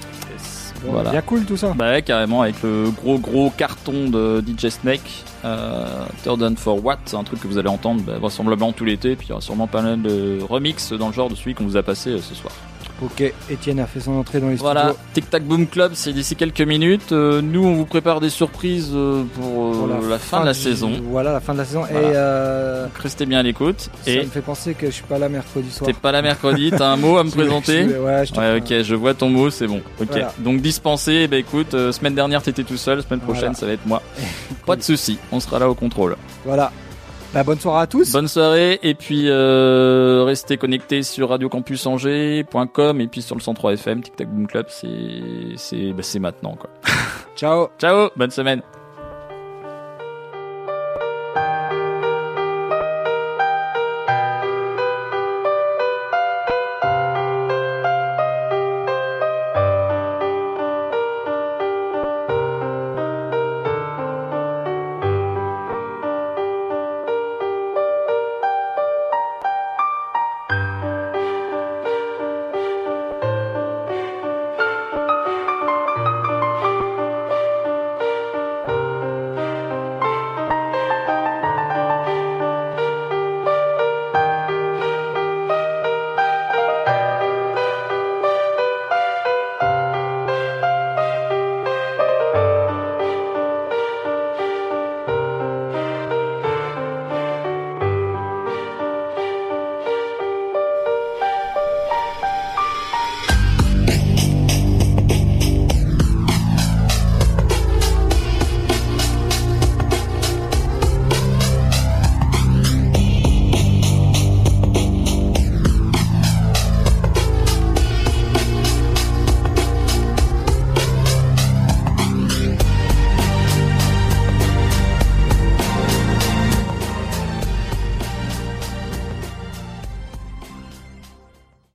Bon, voilà. Bien cool tout ça. Bah ouais, carrément, avec le gros gros carton de D J Snake. Euh, Third and for What, c'est un truc que vous allez entendre bah, vraisemblablement tout l'été. Puis il y aura sûrement pas mal de remix dans le genre de celui qu'on vous a passé euh, ce soir. Ok, Étienne a fait son entrée dans les voilà, studios. Tic Tac Boom Club, c'est d'ici quelques minutes. Euh, nous, on vous prépare des surprises euh, pour, euh, pour la, la fin, fin de la du... saison. Voilà, la fin de la saison. Voilà. Et euh... Donc, restez bien à l'écoute. Ça et me fait penser que je suis pas là mercredi soir. T'es pas là mercredi, t'as un mot à me présenter? Ouais, je te ouais, ok, je vois ton mot, c'est bon. Ok, voilà. Donc dispensé, bah écoute, euh, semaine dernière t'étais tout seul, semaine prochaine voilà. Ça va être moi. Pas de soucis, on sera là au contrôle. Voilà. Bah, bonne soirée à tous. Bonne soirée et puis euh, restez connectés sur radio campus angers point com et puis sur le cent trois F M. Tic Tac Boom Club, c'est c'est bah, c'est maintenant quoi. Ciao. Ciao, bonne semaine.